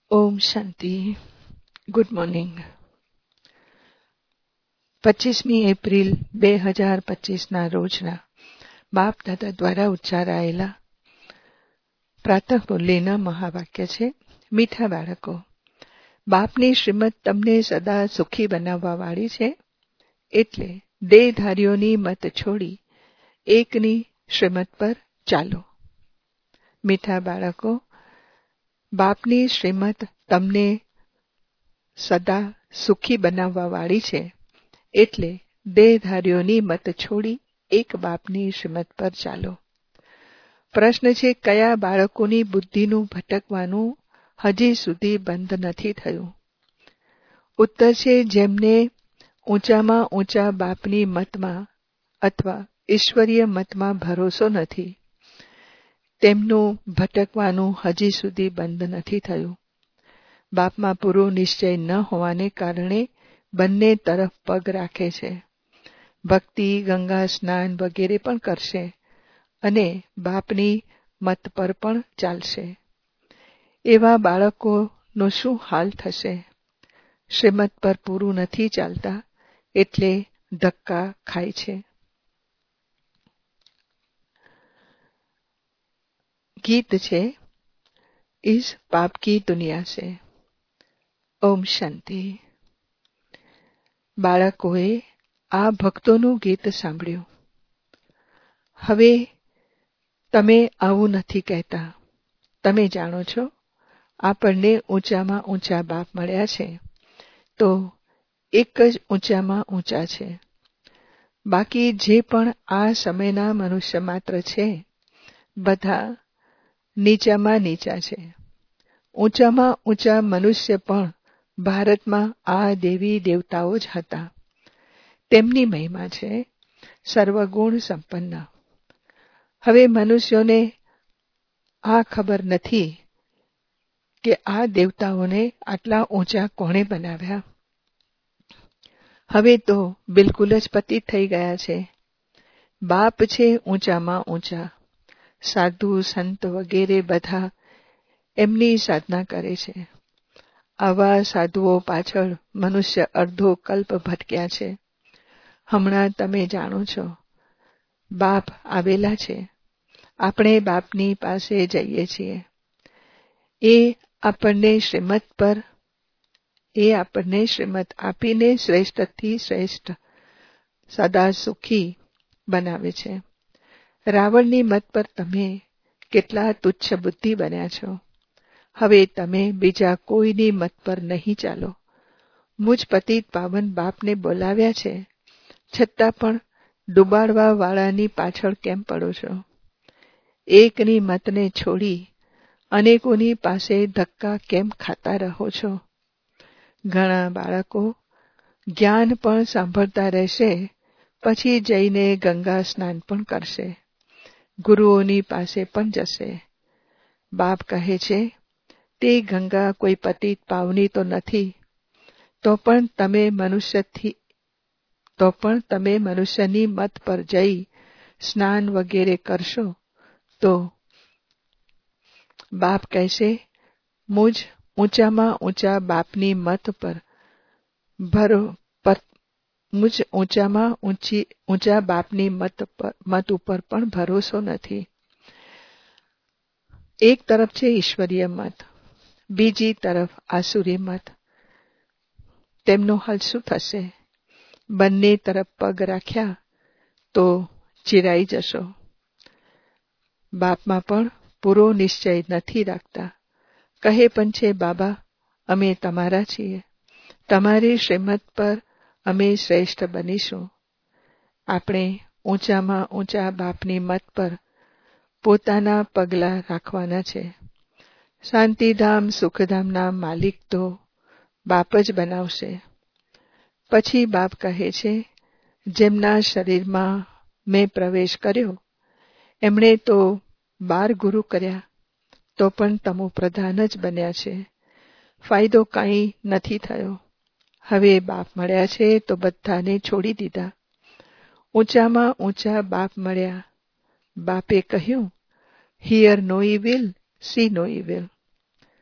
ઓમ શાંતિ. Good morning. 25મી April 2025ના રોજના બાપ દાદા દ્વારા ઉચ્ચારાયેલા પ્રાતઃ મુરલીના મહાવાક્ય છે. મીઠા બાળકો, બાપની શ્રીમત તમને સદા સુખી બનાવવા વાળી છે, એટલે દેહધારીઓની મત છોડી એકની શ્રીમત પર ચાલો. મીઠા બાળકો, બાપની શ્રીમત તમને સદા સુખી બનાવવા વાળી છે, એટલે દેહધારીઓની મત છોડી એક બાપની શ્રીમત પર ચાલો. પ્રશ્ન છે, કયા બાળકોની બુદ્ધિનું ભટકવાનું હજી સુધી બંધ નથી થયું? ઉત્તર છે, જેમને ઊંચામાં ઊંચા બાપની મતમાં અથવા ઈશ્વરીય મતમાં ભરોસો નથી, તેમનું ભટકવાનું હજી સુધી બંધ નથી થયું. બાપમાં પૂરો નિશ્ચય ન હોવાને કારણે બંને તરફ પગ રાખે છે. ભક્તિ, ગંગા સ્નાન વગેરે પણ કરશે અને બાપની મત પર પણ ચાલશે. એવા બાળકોનો શું હાલ થશે? શ્રીમત પર પૂરું નથી ચાલતા, એટલે ધક્કા ખાય છે. ગીત છે, ઇસ પાપ કી દુનિયા સે. ઓમ શાંતિ. બાળકોએ આ ભક્તોનું ગીત સાંભળ્યું. હવે તમે આવું નથી કહેતા. તમે જાણો છો, આપણને ઊંચામાં ઊંચા બાપ મળ્યા છે, તો એક જ ઊંચામાં ઊંચા છે. બાકી જે પણ આ સમયના મનુષ્ય માત્ર છે, બધા નીચામાં નીચા છે. ઊંચામાં ઊંચા મનુષ્ય પણ ભારતમાં આ દેવી દેવતાઓ જ હતા. તેમની મહિમા છે સર્વગુણ સંપન્ન. હવે મનુષ્યોને આ ખબર નથી કે આ દેવતાઓને આટલા ઊંચા કોણે બનાવ્યા. હવે તો બિલકુલ જ પતિત થઈ ગયા છે. બાપ છે ઊંચામાં ઊંચા. સાધુ સંત વગેરે બધા એમની સાધના કરે છે. આવા સાધુઓ પાછળ મનુષ્ય અડધો કલ્પ ભટક્યા છે. હમણાં તમે જાણો છો, બાપ આવેલા છે. આપણે બાપની પાસે જઈએ છીએ. એ આપણને શ્રીમત આપીને શ્રેષ્ઠથી શ્રેષ્ઠ સદા સુખી બનાવે છે. રાવણની મત પર તમે કેટલા તુચ્છ બુદ્ધિ બન્યા છો. હવે તમે બીજા કોઈની મત પર નહીં ચાલો. મુજ પતિત પાવન બાપને બોલાવ્યા છે, છતાં પણ ડુબાડવા વાળાની પાછળ કેમ પડો છો? એકની મતને છોડી અનેકોની પાસે ધક્કા કેમ ખાતા રહો છો? ઘણા બાળકો જ્ઞાન પણ સાંભળતા રહેશે, પછી જઈને ગંગા સ્નાન પણ કરશે, ગુરુઓની પાસે પણ જશે. બાપ કહે છે, તે ગંગા કોઈ પતિત પાવની તો નથી, તો પણ તમે મનુષ્યની મત પર જઈ સ્નાન વગેરે કરશો, તો બાપ કહેશે, મુજ ઊંચામાં ઊંચા બાપની મત ઉપર પણ ભરોસો નથી. એક તરફ છે ઈશ્વરીય મત, બીજી તરફ આસુરી મત. તેમનો હાલ શું થશે? બંને તરફ પગ રાખ્યા તો ચિરાઈ જશો. બાપમાં પણ પૂરો નિશ્ચય નથી રાખતા. કહે પણ છે, બાબા અમે તમારા છીએ, તમારી શ્રીમત પર અમે શ્રેષ્ઠ બનીશું. આપણે ઊંચામાં ઊંચા બાપની મત પર પોતાના પગલાં રાખવાના છે. શાંતિધામ સુખધામના માલિક તો બાપ જ બનાવશે. પછી બાપ કહે છે, જેમના શરીરમાં મેં પ્રવેશ કર્યો, એમણે તો 12 ગુરુ કર્યા, તો પણ તમો પ્રધાન જ બન્યા છે. ફાયદો કાંઈ નથી થયો. હવે બાપ મળ્યા છે તો બધાને છોડી દીધા. ઊંચામાં ઊંચા બાપ મળ્યા. બાપે કહ્યું, hear no evil, see no evil.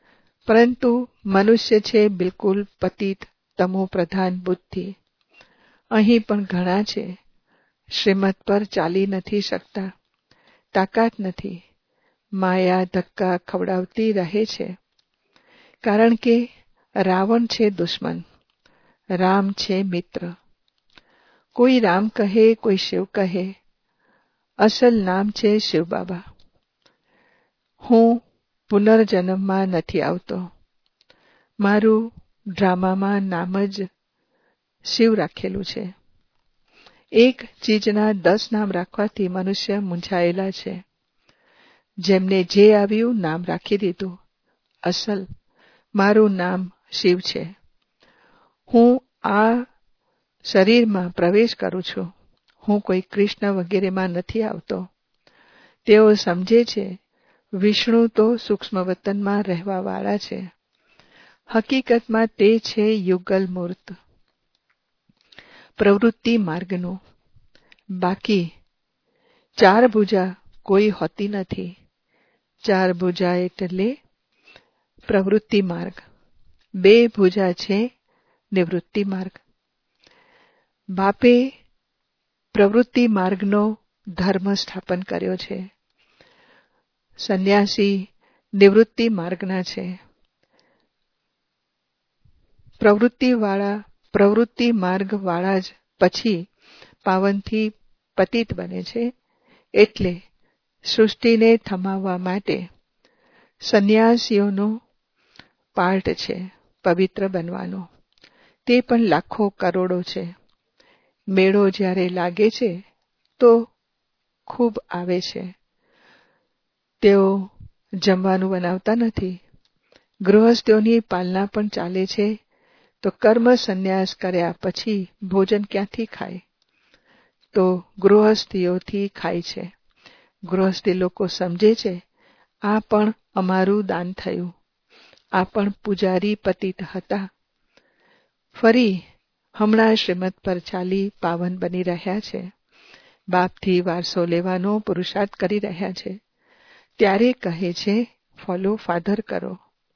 પરંતુ મનુષ્ય છે બિલકુલ પતિત તમો પ્રધાન બુદ્ધિ. અહીં પણ ઘણા છે, શ્રીમત પર ચાલી નથી શકતા, તાકાત નથી, માયા ધક્કા ખવડાવતી રહે છે. કારણ કે રાવણ છે દુશ્મન, રામ છે મિત્ર. કોઈ રામ કહે, કોઈ શિવ કહે, અસલ નામ છે શિવબાબા. હું પુનર્જન્મમાં નથી આવતો. મારું ડ્રામામાં નામ જ શિવ રાખેલું છે. એક ચીજના 10 નામ રાખવાથી મનુષ્ય મૂંઝાયેલા છે. જેમને જે આવ્યું નામ રાખી દીધું. અસલ મારું નામ શિવ છે. હું આ શરીરમાં પ્રવેશ કરું છું. હું કોઈ કૃષ્ણ વગેરેમાં નથી આવતો. તેઓ સમજે છે વિષ્ણુ તો સૂક્ષ્મ વતનમાં રહેવાવાળા છે. હકીકતમાં તે છે યુગલ મૂર્ત પ્રવૃત્તિ માર્ગનું. બાકી 4 ભુજા કોઈ હોતી નથી. 4 ભુજા એટલે પ્રવૃત્તિ માર્ગ, 2 ભુજા છે નિવૃત્તિ માર્ગ. બાપે પ્રવૃત્તિ માર્ગનો ધર્મ સ્થાપન કર્યો છે. સંન્યાસી નિવૃત્તિ માર્ગના છે. પ્રવૃત્તિ માર્ગવાળા જ પછી પાવનથી પતિત બને છે. એટલે સૃષ્ટિને થમાવવા માટે સંન્યાસીઓનો પાર્ટ છે પવિત્ર બનવાનો. તે પણ લાખો કરોડો છે. મેળો જ્યારે લાગે છે તો ખૂબ આવે છે. તેઓ જમવાનું બનાવતા નથી. ગૃહસ્થોની પાલના પણ ચાલે છે. તો કર્મ સંન્યાસ કર્યા પછી ભોજન ક્યાંથી ખાય? તો ગૃહસ્થીઓથી ખાય છે. ગૃહસ્થી લોકો સમજે છે આ પણ અમારું દાન થયું. આ પણ પૂજારી પતિત હતા. ફરી હમણાં શ્રીમત પર ચાલી પાવન બની રહ્યા છે. બાપથી વારસો લેવાનો પુરુષાર્થ કરી રહ્યા છે. ત્યારે કહે છે ફોલો ફાધર કરો.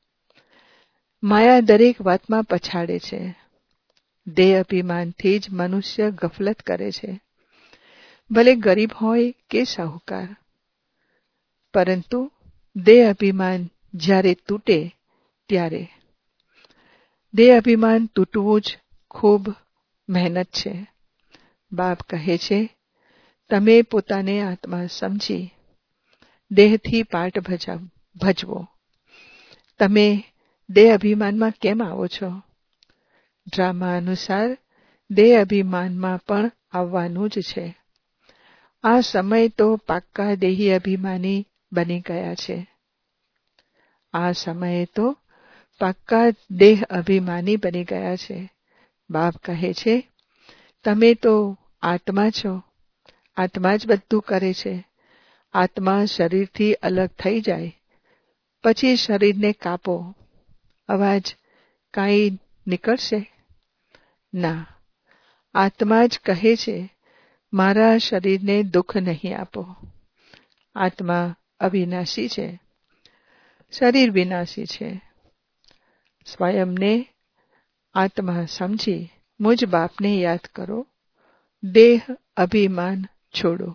માયા દરેક વાતમાં પછાડે છે. દેહ અભિમાનથી જ મનુષ્ય ગફલત કરે છે. ભલે ગરીબ હોય કે સાહુકાર, પરંતુ દેહ અભિમાન જ્યારે તૂટે ત્યારે. દેહ અભિમાન તૂટવું જ ખૂબ મહેનત છે. બાપ કહે છે તમે પોતાને આત્મા સમજી દેહથી પાઠ ભજવો. તમે દેહ અભિમાનમાં કેમ આવો છો? ડ્રામા અનુસાર દેહ અભિમાનમાં પણ આવવાનું જ છે. આ સમય તો પાક્કા દેહી અભિમાની બની ગયા છે. આ સમયે તો પાક્કા દેહ અભિમાની બની ગયા છે. બાપ કહે છે તમે તો આત્મા છો. આત્મા જ બધું કરે છે. આત્મા શરીરથી અલગ થઈ જાય પછી શરીરને કાપો. અવાજ કાંઈ નીકળશે? ના, આત્મા જ કહે છે મારા શરીરને દુઃખ નહીં આપો. આત્મા અવિનાશી છે, શરીર વિનાશી છે. સ્વયંને આત્મા સમજી મુજ બાપને યાદ કરો. દેહ અભિમાન છોડો.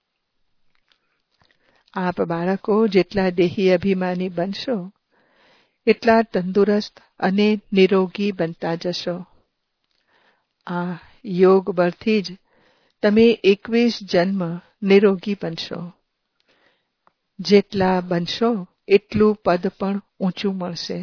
આપ બાળકો જેટલા દેહી અભિમાની બનશો એટલા તંદુરસ્ત અને નિરોગી બનતા જશો. આ યોગ બળથી જ તમે 21 જન્મ નિરોગી બનશો. જેટલા બનશો એટલું પદ પણ ઊંચું મળશે.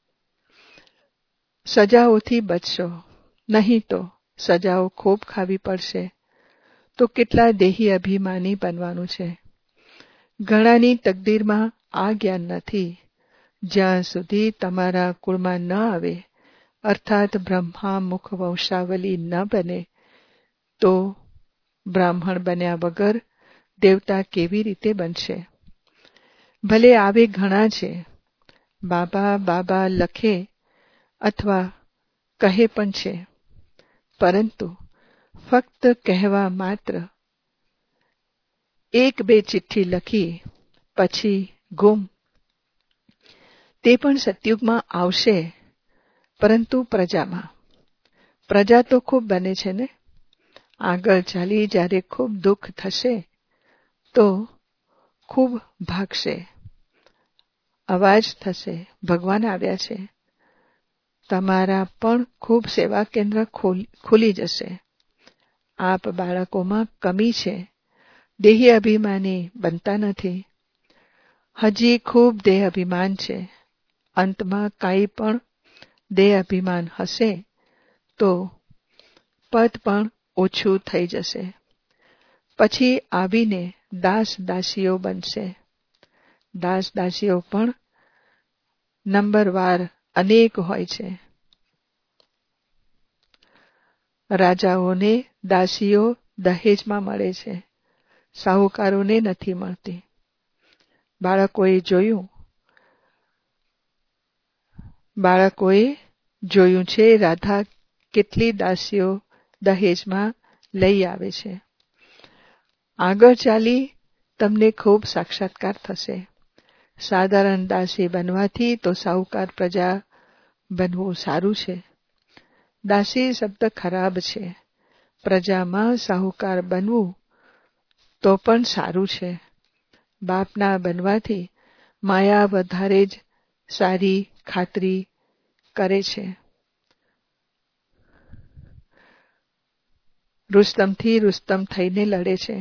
સજાઓથી બચશો, નહીં તો સજાઓ ખૂબ ખાવી પડશે. તો કેટલા દેહી અભિમાની બનવાનું છે. ઘણાની તકદીરમાં આ જ્ઞાન નથી. જ્યાં સુધી તમારા કુળમાં ન આવે, અર્થાત બ્રહ્મા મુખ વંશાવલી ન બને, તો બ્રાહ્મણ બન્યા વગર દેવતા કેવી રીતે બનશે? ભલે આવે ઘણા છે. બાબા બાબા લખે અથવા કહે પણ છે, પરંતુ ફક્ત કહેવા માત્ર. 1-2 ચિઠ્ઠી લખી પછી ગુમ. તે પણ સતયુગમાં આવશે, પરંતુ પ્રજામાં. પ્રજા તો ખૂબ બને છે ને. આગળ ચાલી જ્યારે ખૂબ દુઃખ થશે તો ખૂબ ભાગશે, અવાજ થશે, ભગવાન આવ્યા છે. તમારા પણ ખૂબ સેવા કેન્દ્ર ખુલી જશે. આપ બાળકોમાં કમી છે, દેહી અભિમાની બનતા નથી. હજી ખૂબ દેહ અભિમાન છે. અંતમાં કાંઈ પણ દેહ અભિમાન હશે તો પદ પણ ઓછું થઈ જશે. પછી આવીને દાસ દાસીઓ બનશે. દાસ દાસીઓ પણ નંબરવાર અનેક હોય છે. રાજાઓને દાસીઓ દહેજમાં મળે છે, સાહુકારોને નથી મળતી. બાળકોએ જોયું છે રાધા કેટલી દાસીઓ દહેજમાં લઈ આવે છે. આગળ ચાલી તમને ખૂબ સાક્ષાત્કાર થશે. સાધારણ દાસી બનવાથી તો સાહુકાર પ્રજા બનવું સારું છે. દાસી શબ્દ ખરાબ છે. પ્રજામાં સાહુકાર બનવું તો પણ સારું છે. બાપના બનવાથી માયા વધારે જ સારી ખાતરી કરે છે. રુસ્તમથી રુસ્તમ થઈને લડે છે.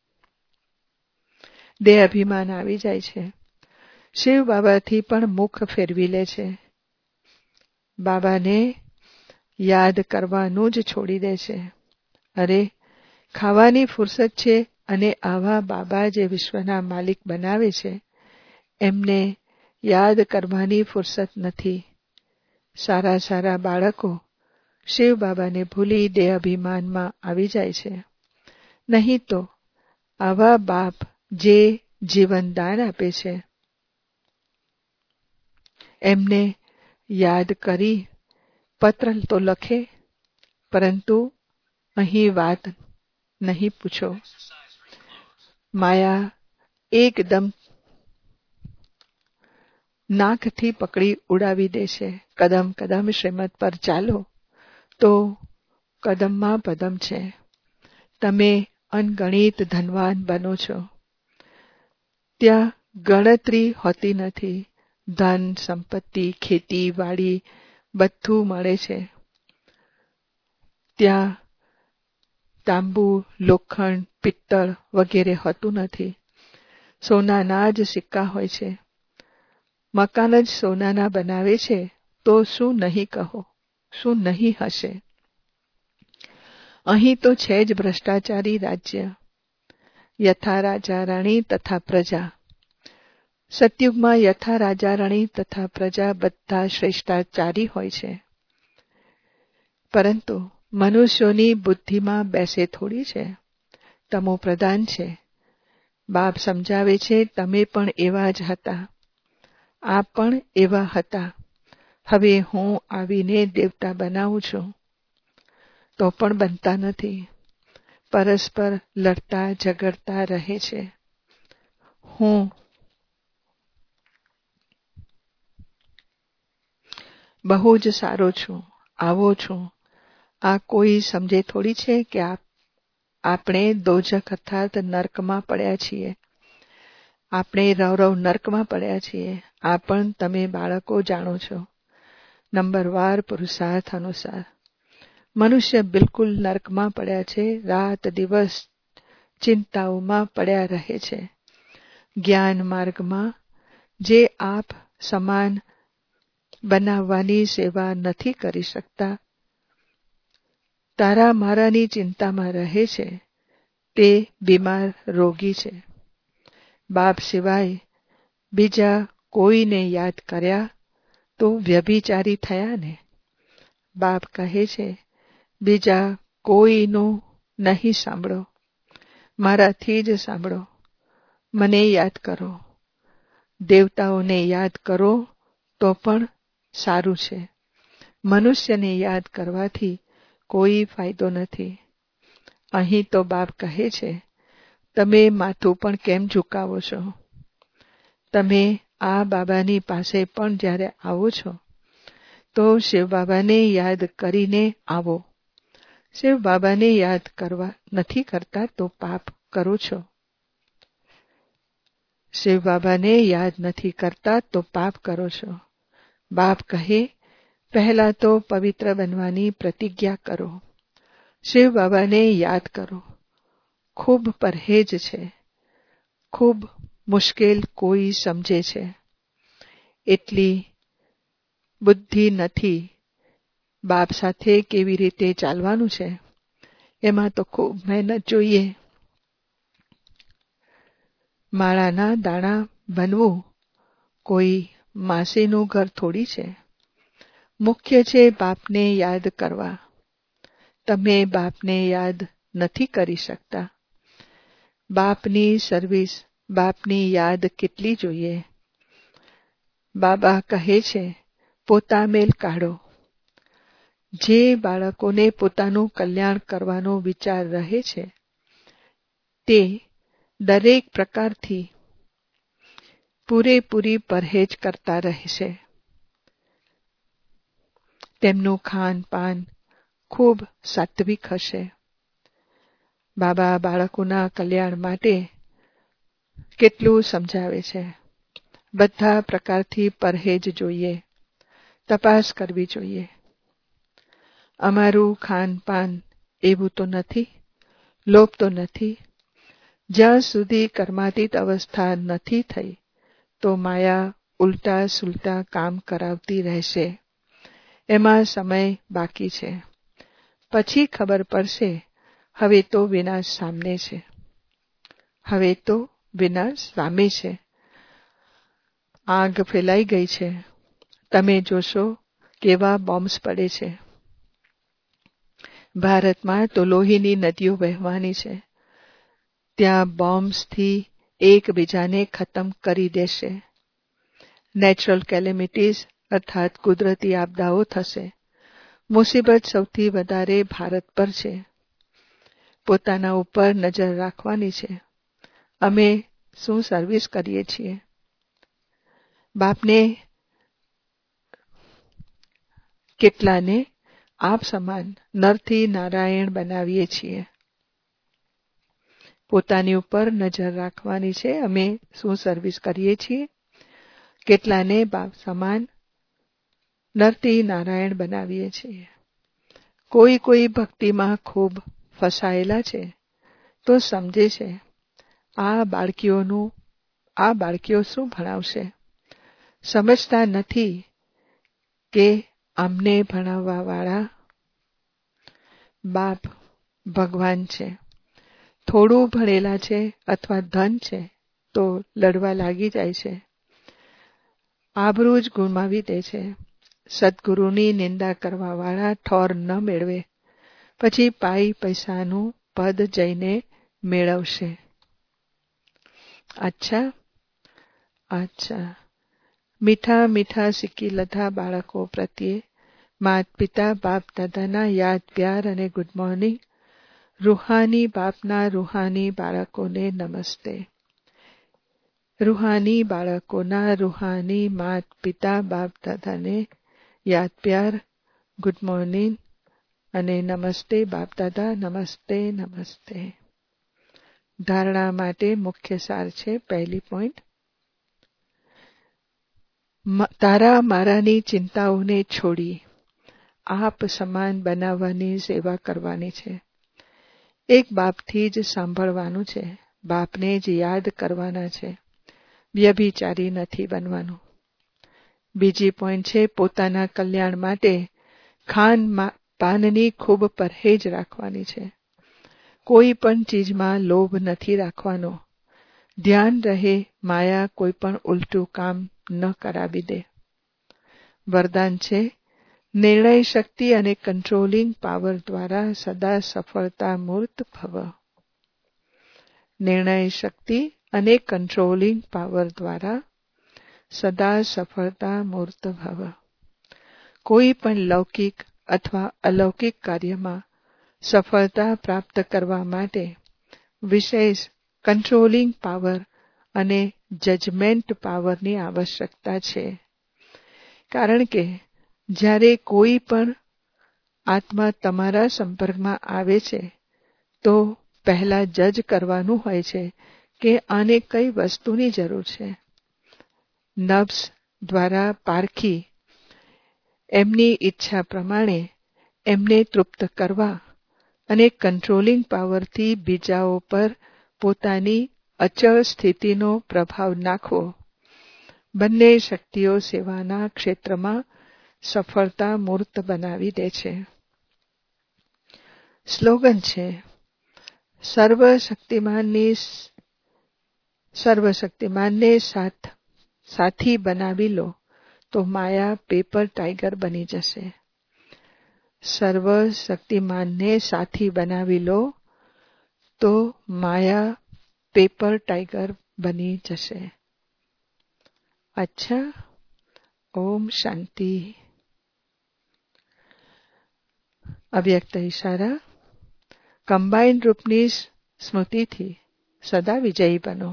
દેહ અભિમાન આવી જાય છે. શિવ બાબાથી પણ મુખ ફેરવી લે છે. બાબાને યાદ કરવાનું જ છોડી દે છે. અરે, ખાવાની ફુરસત છે અને આવા બાબા જે વિશ્વના માલિક બનાવે છે એમને યાદ કરવાની ફુરસત નથી. સારા સારા બાળકો શિવ બાબાને ભૂલી દેહ અભિમાનમાં આવી જાય છે. નહીં તો આવા બાપ જે જીવન દાન આપે છે એમને યાદ કરી પત્ર તો લખે, પરંતુ અહીં વાત નહીં પૂછો. માયા એકદમ નાકથી પકડી ઉડાવી દે છે. કદમ કદમ શ્રીમત પર ચાલો તો કદમમાં પદમ છે. તમે અનગણિત ધનવાન બનો છો. ત્યાં ગણતરી હોતી નથી. ધન, સંપત્તિ, ખેતી, વાડી બધું મળે છે. ત્યાં તાંબુ, લોખંડ, પિત્તળ વગેરે હોતું નથી. સોનાના જ સિક્કા હોય છે. મકાન જ સોનાના બનાવે છે તો શું નહીં કહો, શું નહીં હશે. અહીં તો છે જ ભ્રષ્ટાચારી રાજ્ય. યથા રાજા રાણી તથા પ્રજા. સતયુગમાં યથા રાજા રાણી તથા પ્રજા બધા શ્રેષ્ઠાચારી હોય છે. પરંતુ મનુષ્યોની બુદ્ધિમાં બેસે થોડી છે. તમો પ્રધાન છે. બાપ સમજાવે છે તમે પણ એવા જ હતા, આપ પણ એવા હતા. હવે હું આવીને દેવતા બનાવું છું. તો પણ બનતા નથી. પરસ્પર લડતા ઝઘડતા રહે છે. હું બહુ જ સારો છું, આવો છું. આ કોઈ સમજે થોડી છે કે આપણે દોજખ અર્થાત નર્કમાં પડ્યા છીએ. આપણે રવ નર્કમાં પડ્યા છીએ. આ પણ તમે બાળકો જાણો છો. નંબરવાર પુરુષાર્થ અનુસાર મનુષ્ય બિલકુલ નર્કમાં પડ્યા છે. રાત દિવસ ચિંતાઓમાં પડ્યા રહે છે. જ્ઞાન માર્ગમાં જે આપ સમાન બનાવવાની સેવા નથી કરી શકતા, તારા મારાની ચિંતામાં રહે છે, તે બીમાર રોગી છે. બાપ સિવાય બીજા કોઈને યાદ કર્યા તો વ્યભિચારી થયા ને. બાપ કહે છે બીજા કોઈનું નહીં સાંભળો, મારાથી જ સાંભળો. મને યાદ કરો. દેવતાઓને યાદ કરો તો પણ સારું છે. મનુષ્યને યાદ કરવાથી કોઈ ફાયદો નથી. અહીં તો બાપ કહે છે તમે માથું પણ કેમ ઝુકાવો છો? તમે આ બાબાની પાસે પણ જ્યારે આવો છો તો શિવ બાબાને યાદ કરીને આવો. શિવ બાબાને યાદ કરવા નથી કરતા તો પાપ કરો છો. શિવ બાબાને યાદ નથી કરતા તો પાપ કરો છો. બાપ કહે, પહેલા તો પવિત્ર બનવાની પ્રતિજ્ઞા કરો. શિવ બાબાને યાદ કરો. ખૂબ પરહેજ છે. ખૂબ મુશ્કેલ કોઈ સમજે છે. એટલી બુદ્ધિ નથી. બાપ સાથે કેવી રીતે ચાલવાનું છે એમાં તો ખૂબ મહેનત જોઈએ. માળાના દાણા બનવું કોઈ માસીનું ઘર થોડી છે. મુખ્ય છે બાપને યાદ કરવા. તમે બાપને યાદ નથી કરી શકતા. બાપની સર્વિસ, બાપની યાદ કેટલી જોઈએ. બાબા કહે છે, પોતા મેલ કાઢો. જે બાળકોને પોતાનું કલ્યાણ કરવાનો વિચાર રહે છે તે દરેક પ્રકારથી પૂરેપૂરી પરહેજ કરતા રહેશે. તેમનું ખાનપાન ખૂબ સાત્વિક હશે. બાબા બાળકોના કલ્યાણ માટે કેટલું સમજાવે છે. બધા પ્રકારથી પરહેજ જોઈએ. તપાસ કરવી જોઈએ. અમારું ખાનપાન એવું તો નથી, લોભ તો નથી. જ્યાં સુધી કર્માતીત અવસ્થા નથી થઈ તો માયા ઉલટા સુલટા કામ કરાવતી રહેશે. એમાં સમય બાકી છે. પછી ખબર પડશે હવે તો વિનાશ સામને છે. હવે તો વિનાશ સામે છે. આગ ફેલાઈ ગઈ છે. તમે જોશો કેવા બોમ્બ્સ પડે છે. ભારતમાં તો લોહીની નદીઓ વહેવાની છે. ત્યાં બોમ્બ્સથી એકબીજાને ખતમ કરી દેશે. નેચરલ કેલેમિટીઝ અર્થાત કુદરતી આપદાઓ થશે. મુસીબત સૌથી વધારે ભારત પર છે. પોતાના ઉપર નજર રાખવાની છે. અમે શું સર્વિસ કરીએ છીએ. બાપને કેટલાને આપ સમાન નરથી નારાયણ બનાવીએ છીએ. પોતાની ઉપર નજર રાખવાની છે. અમે શું સર્વિસ કરીએ છીએ. કેટલાને બાપ સમાન નરથી નારાયણ બનાવીએ છીએ. કોઈ ભક્તિમાં ખૂબ ફસાયેલા છે તો સમજે છે આ બાળકીઓ શું ભણાવશે. સમજતા નથી કે અમને ભણાવવા વાળા બાપ ભગવાન છે. થોડું ભણેલા છે અથવા ધન છે તો લડવા લાગી જાય છે. આબરૂ જ ગુમાવી દે છે. સદગુરુની નિંદા કરવા વાળા ઠોર ન મેળવે પછી પૈસાનું પદ જઈને મેળવશે. અચ્છા. મીઠા મીઠા શીખી લધા બાળકો પ્રત્યે માત પિતા બાપ દાદાના યાદ પ્યાર અને ગુડ મોર્નિંગ. રૂહાની બાપના રૂહાની બાળકોને નમસ્તે. રૂહાની બાળકોના રૂહાની માત પિતા બાપ દાદાને યાદ પ્યાર, ગુડ મોર્નિંગ અને નમસ્તે બાપ દાદા. નમસ્તે. ધારણા માટે મુખ્ય સાર છે. પહેલી પોઈન્ટ, તારા મારાની ચિંતાઓને છોડી આપ સમાન બનાવવાની સેવા કરવાની છે. એક બાપથી જ સાંભળવાનું છે. બાપને જ યાદ કરવાના છે. વ્યભિચારી નથી બનવાનું. બીજી પોઈન્ટ છે, પોતાના કલ્યાણ માટે ખાનપાનની ખૂબ પરહેજ રાખવાની છે. કોઈ પણ ચીજમાં લોભ નથી રાખવાનો. ધ્યાન રહે માયા કોઈ પણ ઉલટું કામ ન કરાવી દે. વરદાન છે, નિર્ણય શક્તિ અને કંટ્રોલિંગ પાવર દ્વારા સદા સફળતા મૂર્ત ભવ. નિર્ણય શક્તિ અને કંટ્રોલિંગ પાવર દ્વારા સદા સફળતા મૂર્ત ભવ. કોઈ પણ લૌકિક અથવા અલૌકિક કાર્યમાં સફળતા પ્રાપ્ત કરવા માટે વિશેષ કંટ્રોલિંગ પાવર અને જજમેન્ટ પાવરની આવશ્યકતા છે. કારણ કે જ્યારે કોઈ પણ આત્મા તમારા સંપર્કમાં આવે છે તો પહેલા જજ કરવાનું હોય છે કે આને કઈ વસ્તુની જરૂર છે. નફ્સ દ્વારા પારખી એમની ઈચ્છા પ્રમાણે એમને તૃપ્ત કરવા અને કંટ્રોલિંગ પાવરથી બીજાઓ પર પોતાની અચળ સ્થિતિનો પ્રભાવ નાખવો, બંને શક્તિઓ સેવાના ક્ષેત્રમાં સફળતા મૂર્ત બનાવી દે છે. સ્લોગન છે, સર્વશક્તિમાનને સાથી બનાવી લો તો માયા પેપર ટાઈગર બની જશે. સર્વશક્તિમાનને સાથી બનાવી લો તો માયા પેપર ટાઈગર બની જશે. અચ્છા, ઓમ શાંતિ. અવ્યક્ત ઈશારા. કમ્બાઇન્ડ રૂપની સ્મૃતિથી સદા વિજયી બનો.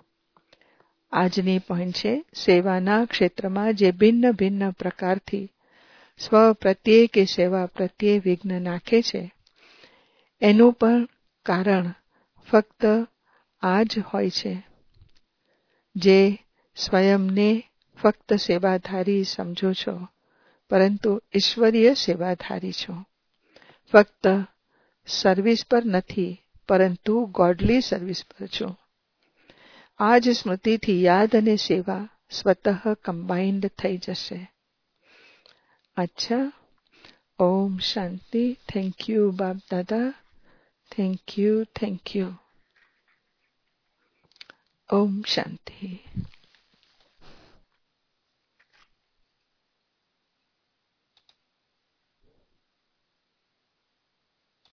આજની પોઈન્ટ છે, સેવાના ક્ષેત્રમાં જે ભિન્ન ભિન્ન પ્રકારથી સ્વ પ્રત્યે કે સેવા પ્રત્યે વિઘ્ન નાખે છે એનું પણ કારણ ફક્ત આ જ હોય છે. જે સ્વયંને ફક્ત સેવાધારી સમજો છો, પરંતુ ઈશ્વરીય સેવાધારી છો. ફક્ત સર્વિસ પર નથી, પરંતુ ગોડલી સર્વિસ પર છો. આ જ સ્મૃતિથી યાદ અને સેવા સ્વતઃ કમ્બાઇન્ડ થઈ જશે. અચ્છા, ઓમ શાંતિ. Thank you Bap Dada. Thank you. ઓમ શાંતિ.